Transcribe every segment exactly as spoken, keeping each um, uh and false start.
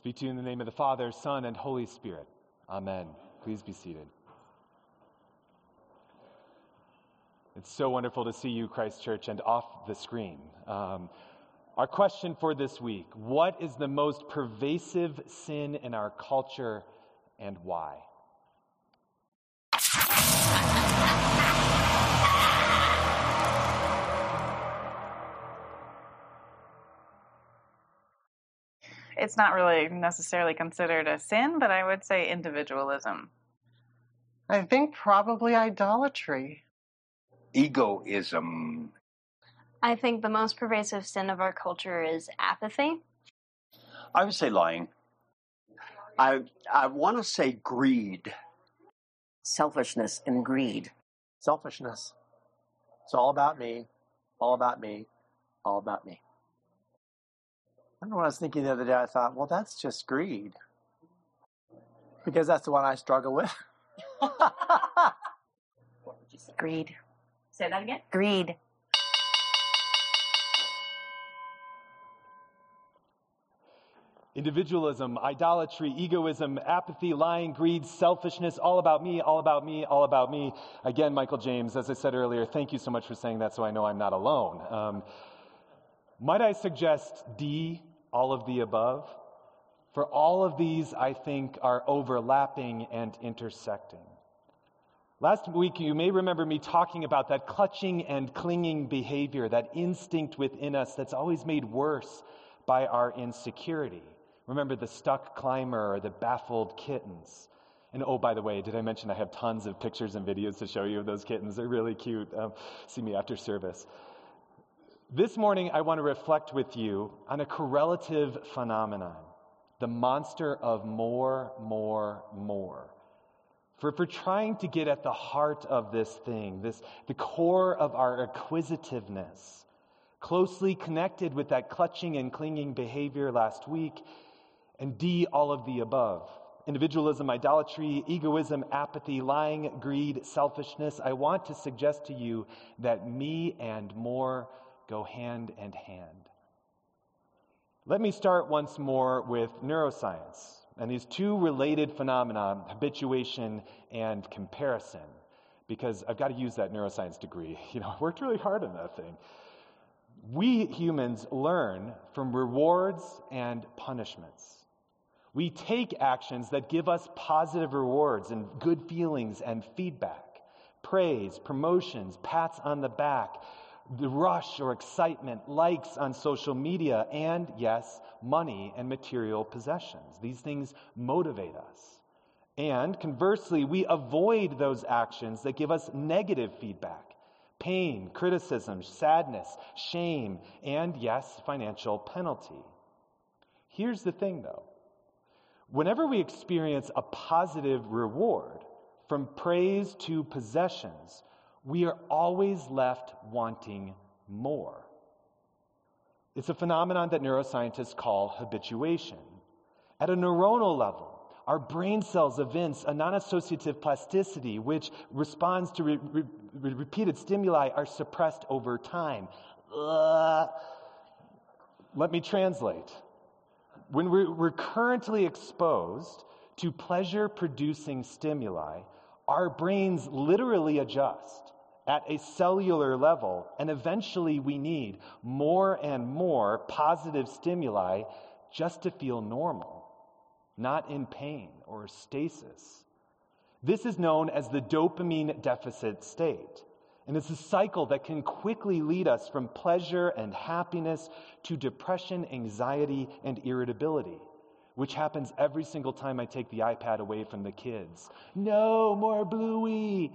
Speak to you in the name of the Father, Son, and Holy Spirit. Amen. Please be seated. It's so wonderful to see you, Christ Church, and off the screen. Um, our question for this week: what is the most pervasive sin in our culture and why? It's not really necessarily considered a sin, but I would say individualism. I think probably idolatry. Egoism. I think the most pervasive sin of our culture is apathy. I would say lying. I I want to say greed. Selfishness and greed. Selfishness. It's all about me, all about me, all about me. I don't know what I was thinking the other day. I thought, well, that's just greed. Because that's the one I struggle with. What would you say? Greed. Say that again? Greed. Individualism, idolatry, egoism, apathy, lying, greed, selfishness, all about me, all about me, all about me. Again, Michael James, as I said earlier, thank you so much for saying that so I know I'm not alone. Um, might I suggest D, all of the above? For all of these, I think, are overlapping and intersecting. Last week, you may remember me talking about that clutching and clinging behavior, that instinct within us that's always made worse by our insecurity. Remember the stuck climber or the baffled kittens. And oh, by the way, did I mention I have tons of pictures and videos to show you of those kittens? They're really cute. Um, see me after service. This morning, I want to reflect with you on a correlative phenomenon, the monster of more, more, more. For if we're trying to get at the heart of this thing, this the core of our acquisitiveness, closely connected with that clutching and clinging behavior last week, and D, all of the above. Individualism, idolatry, egoism, apathy, lying, greed, selfishness. I want to suggest to you that me and more go hand in hand. Let me start once more with neuroscience and these two related phenomena, habituation and comparison, because I've got to use that neuroscience degree. You know, I worked really hard on that thing. We humans learn from rewards and punishments. We take actions that give us positive rewards and good feelings and feedback, praise, promotions, pats on the back, the rush or excitement, likes on social media, and yes, money and material possessions. These things motivate us. And conversely, we avoid those actions that give us negative feedback, pain, criticism, sadness, shame, and yes, financial penalty. Here's the thing though. Whenever we experience a positive reward, from praise to possessions, we are always left wanting more. It's a phenomenon that neuroscientists call habituation. At a neuronal level, our brain cells evince a non-associative plasticity which responds to re- re- repeated stimuli are suppressed over time. Uh, let me translate. When we're, we're currently exposed to pleasure-producing stimuli, our brains literally adjust at a cellular level, and eventually we need more and more positive stimuli just to feel normal, not in pain or stasis. This is known as the dopamine deficit state, and it's a cycle that can quickly lead us from pleasure and happiness to depression, anxiety, and irritability, which happens every single time I take the iPad away from the kids. No more Bluey!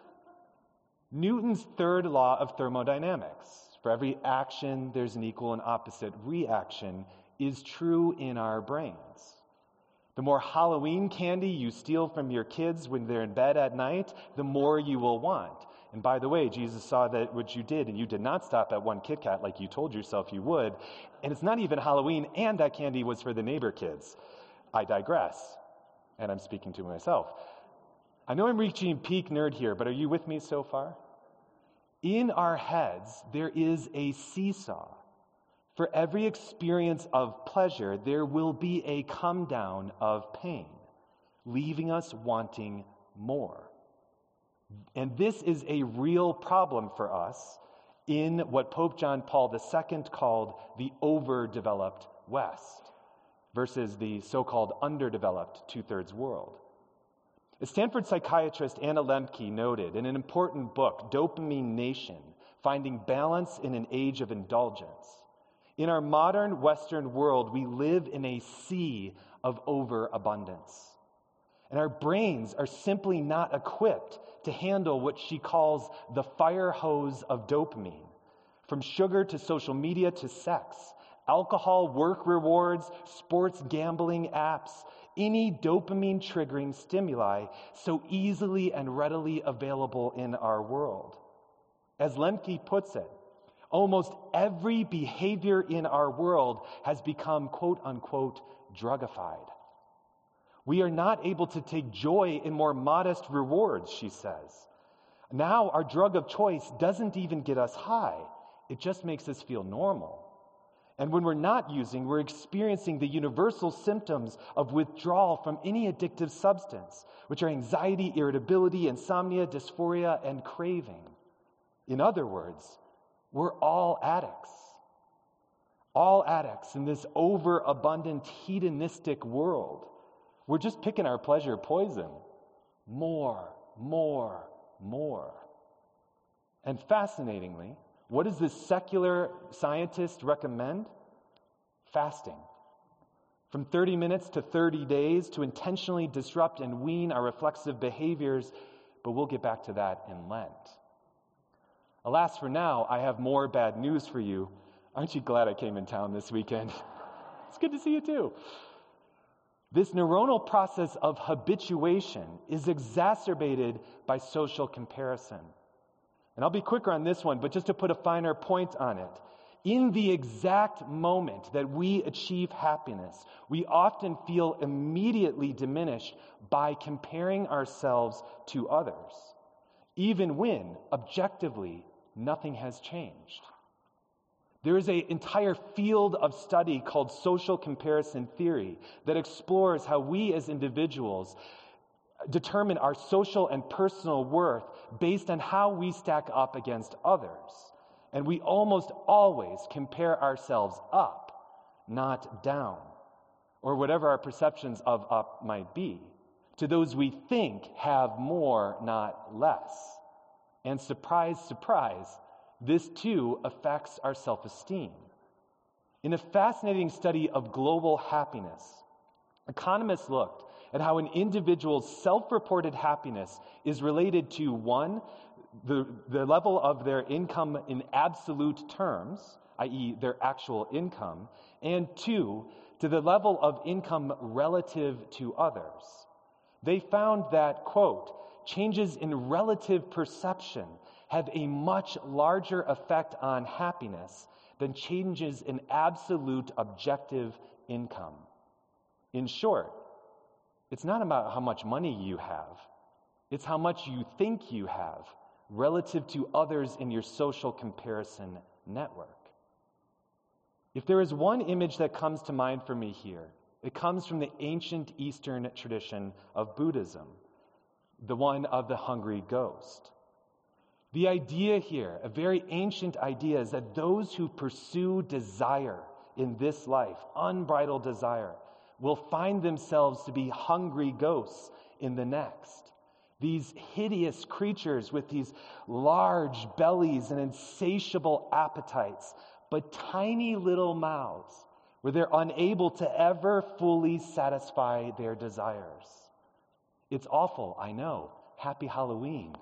Newton's third law of thermodynamics, for every action there's an equal and opposite reaction, is true in our brains. The more Halloween candy you steal from your kids when they're in bed at night, the more you will want. And by the way, Jesus saw that what you did, and you did not stop at one Kit Kat like you told yourself you would. And it's not even Halloween, and that candy was for the neighbor kids. I digress, and I'm speaking to myself. I know I'm reaching peak nerd here, but are you with me so far? In our heads, there is a seesaw. For every experience of pleasure, there will be a come down of pain, leaving us wanting more. And this is a real problem for us in what Pope John Paul the Second called the overdeveloped West versus the so-called underdeveloped two-thirds world. A Stanford psychiatrist Anna Lembke noted in an important book, Dopamine Nation, Finding Balance in an Age of Indulgence, in our modern Western world, we live in a sea of overabundance. And our brains are simply not equipped to handle what she calls the fire hose of dopamine. From sugar to social media to sex, alcohol, work rewards, sports gambling apps, any dopamine triggering stimuli so easily and readily available in our world. As Lemke puts it, almost every behavior in our world has become quote unquote drugified. We are not able to take joy in more modest rewards, she says. Now our drug of choice doesn't even get us high. It just makes us feel normal. And when we're not using, we're experiencing the universal symptoms of withdrawal from any addictive substance, which are anxiety, irritability, insomnia, dysphoria, and craving. In other words, we're all addicts. All addicts in this overabundant, hedonistic world. We're just picking our pleasure poison. More, more, more. And fascinatingly, what does this secular scientist recommend? Fasting. From thirty minutes to thirty days to intentionally disrupt and wean our reflexive behaviors, but we'll get back to that in Lent. Alas, for now, I have more bad news for you. Aren't you glad I came in town this weekend? It's good to see you too. This neuronal process of habituation is exacerbated by social comparison. And I'll be quicker on this one, but just to put a finer point on it, in the exact moment that we achieve happiness, we often feel immediately diminished by comparing ourselves to others, even when, objectively, nothing has changed. There is an entire field of study called social comparison theory that explores how we as individuals determine our social and personal worth based on how we stack up against others. And we almost always compare ourselves up, not down, or whatever our perceptions of up might be, to those we think have more, not less. And surprise, surprise, this too affects our self-esteem. In a fascinating study of global happiness, economists looked at how an individual's self-reported happiness is related to, one, the, the level of their income in absolute terms, that is their actual income, and two, to the level of income relative to others. They found that, quote, changes in relative perception have a much larger effect on happiness than changes in absolute objective income. In short, it's not about how much money you have. It's how much you think you have relative to others in your social comparison network. If there is one image that comes to mind for me here, it comes from the ancient Eastern tradition of Buddhism, the one of the hungry ghost. The idea here, a very ancient idea, is that those who pursue desire in this life, unbridled desire, will find themselves to be hungry ghosts in the next. These hideous creatures with these large bellies and insatiable appetites, but tiny little mouths where they're unable to ever fully satisfy their desires. It's awful, I know. Happy Halloween.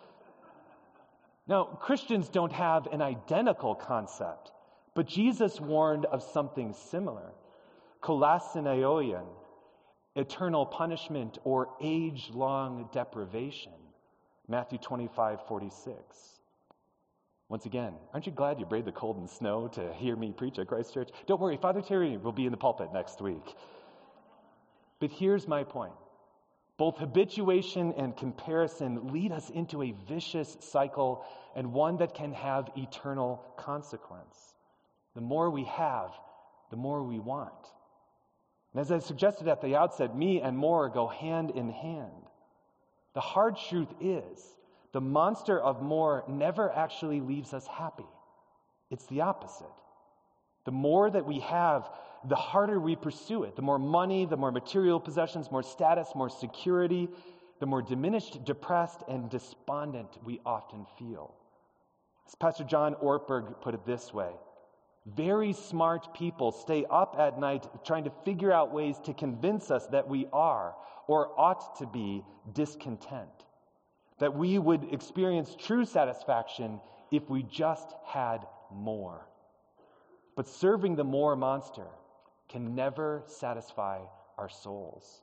Now, Christians don't have an identical concept, but Jesus warned of something similar. Kolasyneoion, eternal punishment or age-long deprivation. Matthew twenty-five forty-six. Once again, aren't you glad you braved the cold and snow to hear me preach at Christ Church? Don't worry, Father Terry will be in the pulpit next week. But here's my point. Both habituation and comparison lead us into a vicious cycle and one that can have eternal consequence. the more we have, the more we want. And as I suggested at the outset, me and more go hand in hand. The hard truth is, the monster of more never actually leaves us happy. It's the opposite. The more that we have, the harder we pursue it. The more money, the more material possessions, more status, more security, the more diminished, depressed, and despondent we often feel. As Pastor John Ortberg put it this way, very smart people stay up at night trying to figure out ways to convince us that we are, or ought to be, discontent. That we would experience true satisfaction if we just had more. But serving the more monster can never satisfy our souls.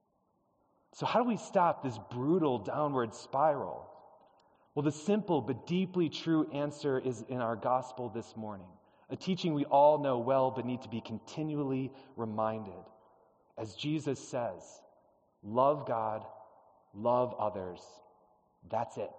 So how do we stop this brutal downward spiral? Well, the simple but deeply true answer is in our gospel this morning, a teaching we all know well but need to be continually reminded. As Jesus says, love God, love others. That's it.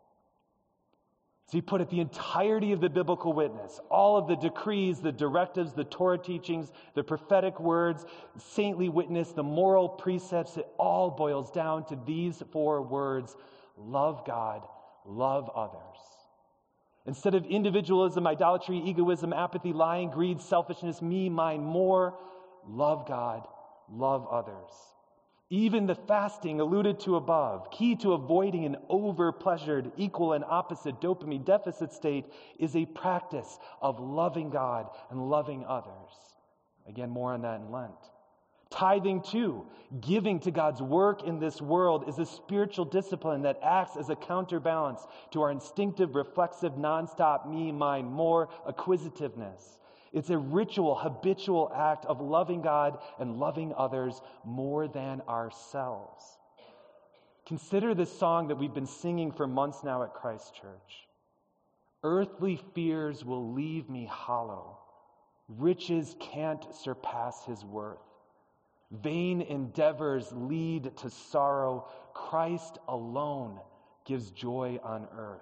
So he put it, the entirety of the biblical witness, all of the decrees, the directives, the Torah teachings, the prophetic words, saintly witness, the moral precepts, it all boils down to these four words: love God, love others. Instead of individualism, idolatry, egoism, apathy, lying, greed, selfishness, me, mine, more, love God, love others. Even the fasting alluded to above, key to avoiding an over-pleasured, equal and opposite dopamine deficit state, is a practice of loving God and loving others. Again, more on that in Lent. Tithing too, giving to God's work in this world, is a spiritual discipline that acts as a counterbalance to our instinctive, reflexive, nonstop me, mine, more acquisitiveness. It's a ritual, habitual act of loving God and loving others more than ourselves. Consider this song that we've been singing for months now at Christ Church. Earthly fears will leave me hollow. Riches can't surpass his worth. Vain endeavors lead to sorrow. Christ alone gives joy on earth.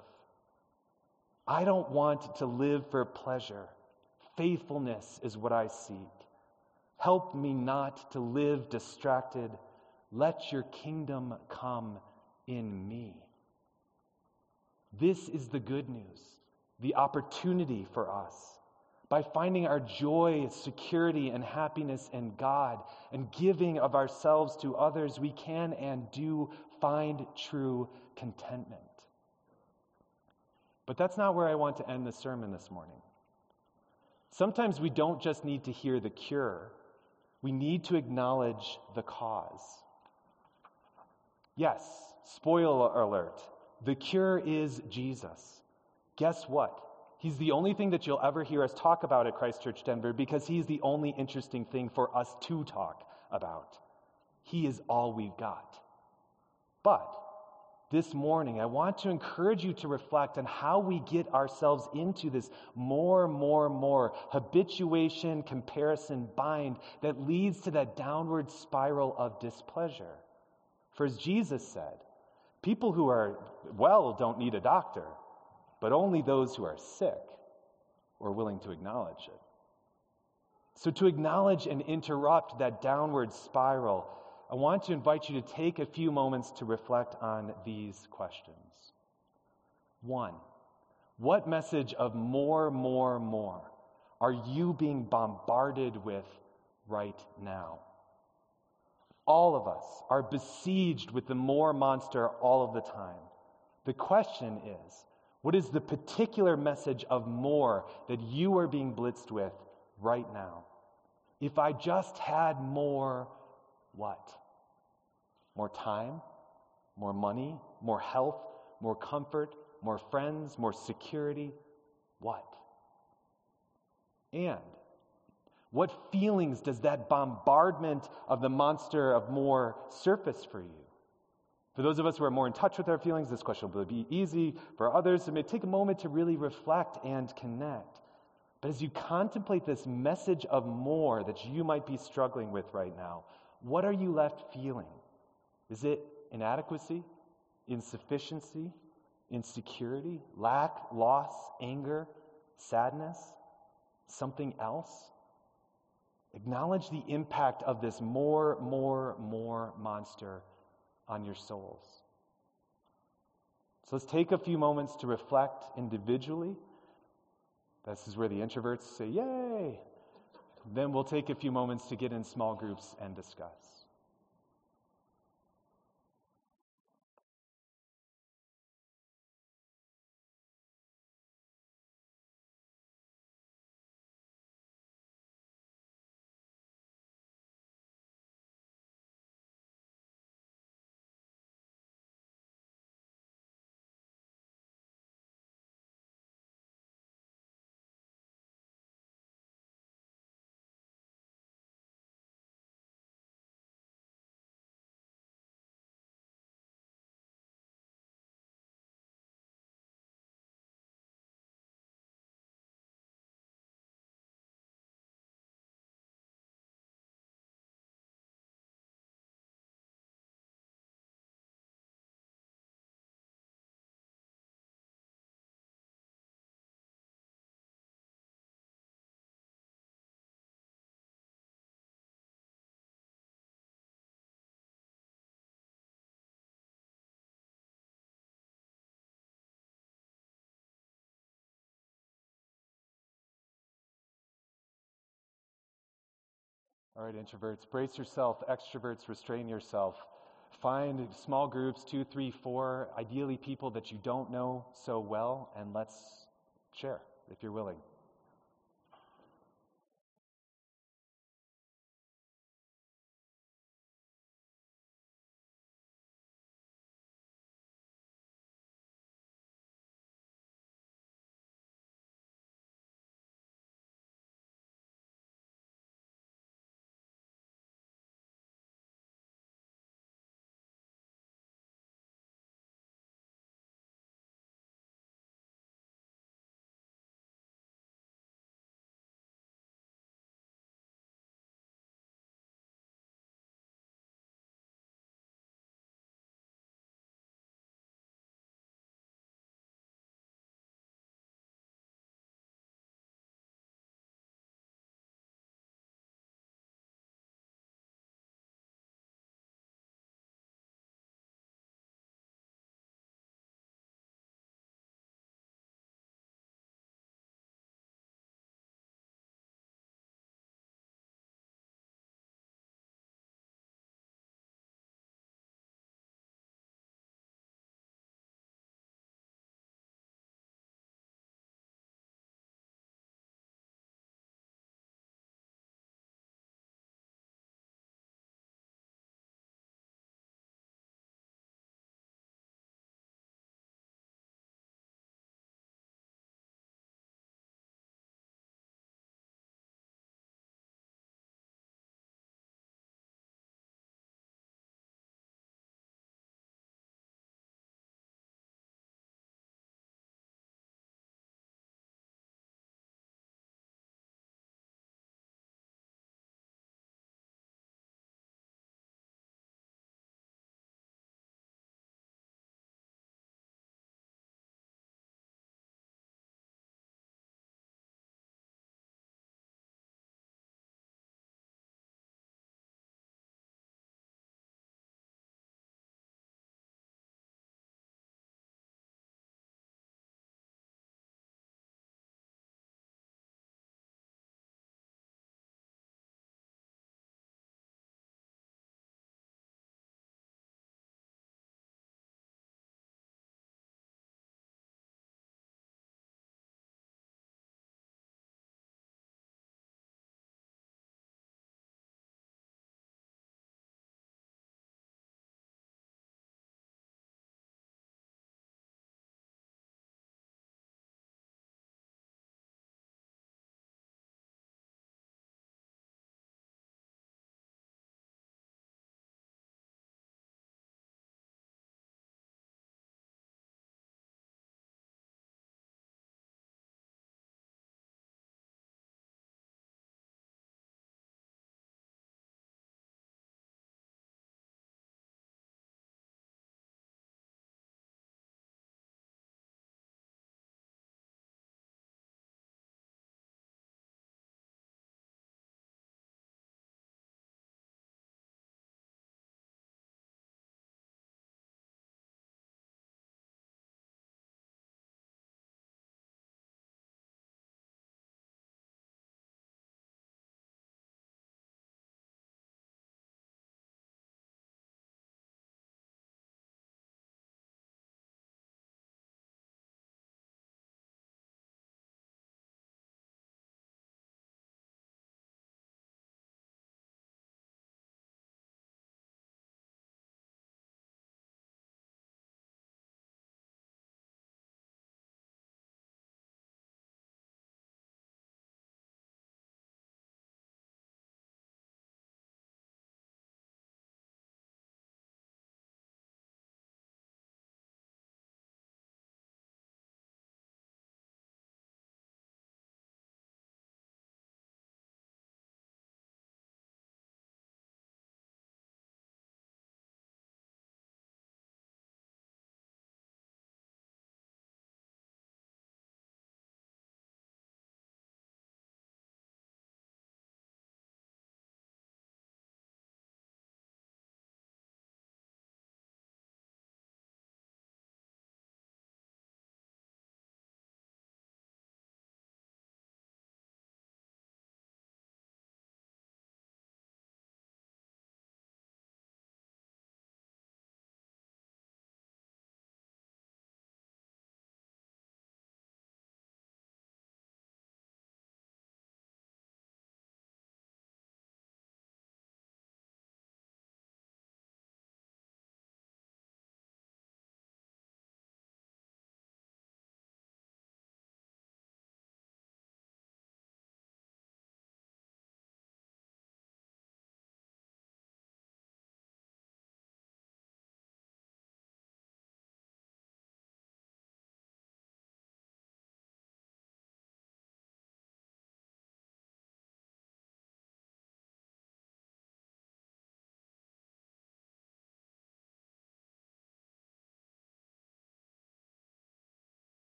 I don't want to live for pleasure. Faithfulness is what I seek. Help me not to live distracted. Let your kingdom come in me. This is the good news, the opportunity for us. By finding our joy, security, and happiness in God and giving of ourselves to others, we can and do find true contentment. But that's not where I want to end the sermon this morning. Sometimes we don't just need to hear the cure. We need to acknowledge the cause. Yes, spoiler alert, the cure is Jesus. Guess what? He's the only thing that you'll ever hear us talk about at Christ Church Denver because he's the only interesting thing for us to talk about. He is all we've got. But this morning, I want to encourage you to reflect on how we get ourselves into this more, more, more habituation, comparison bind that leads to that downward spiral of displeasure. For as Jesus said, people who are well don't need a doctor, but only those who are sick or willing to acknowledge it. So to acknowledge and interrupt that downward spiral, I want to invite you to take a few moments to reflect on these questions. One, what message of more, more, more are you being bombarded with right now? All of us are besieged with the more monster all of the time. The question is, what is the particular message of more that you are being blitzed with right now? If I just had more, what? More time, more money, more health, more comfort, more friends, more security, what? And what feelings does that bombardment of the monster of more surface for you? For those of us who are more in touch with our feelings, this question will be easy. For others, it may take a moment to really reflect and connect. But as you contemplate this message of more that you might be struggling with right now, what are you left feeling? Is it inadequacy, insufficiency, insecurity, lack, loss, anger, sadness? something else? Acknowledge the impact of this more, more, more monster on your souls. So let's take a few moments to reflect individually. This is where the introverts say, yay! Then we'll take a few moments to get in small groups and discuss. All right, introverts, brace yourself. Extroverts, restrain yourself. Find small groups, two, three, four, ideally people that you don't know so well, and let's share if you're willing.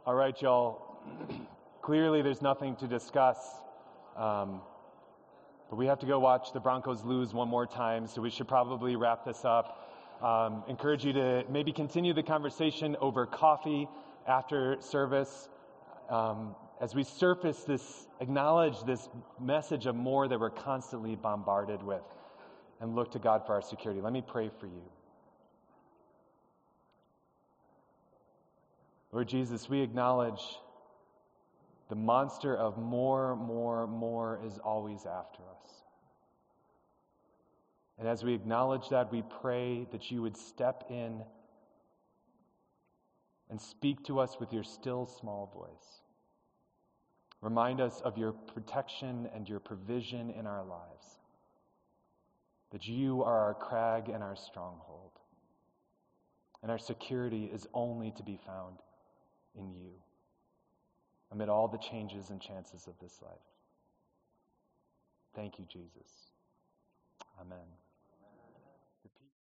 All right, y'all. Clearly, there's nothing to discuss. Um, but we have to go watch the Broncos lose one more time, so we should probably wrap this up. Um, encourage you to maybe continue the conversation over coffee after service. Um, as we surface this, acknowledge this message of more that we're constantly bombarded with, and look to God for our security. Let me pray for you. Lord Jesus, we acknowledge the monster of more, more, more is always after us. And as we acknowledge that, we pray that you would step in and speak to us with your still small voice. Remind us of your protection and your provision in our lives, that you are our crag and our stronghold, and our security is only to be found in you, amid all the changes and chances of this life. Thank you, Jesus. Amen.